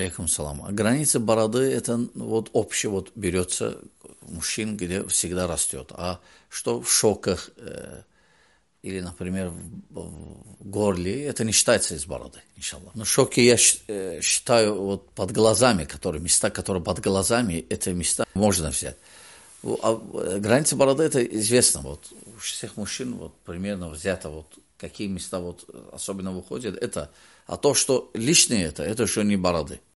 Алейкум салам. Граница бороды, это вот общее вот берется мужчин, где всегда растет. А что в шоках или, например, в горле, это не считается из бороды, иншаллах. Но шоки я считаю вот под глазами, места, которые под глазами, эти места можно взять. А граница бороды, это известно. Вот у всех мужчин вот примерно взято вот какие места вот особенно выходят, это. А то, что лишнее это еще не бороды.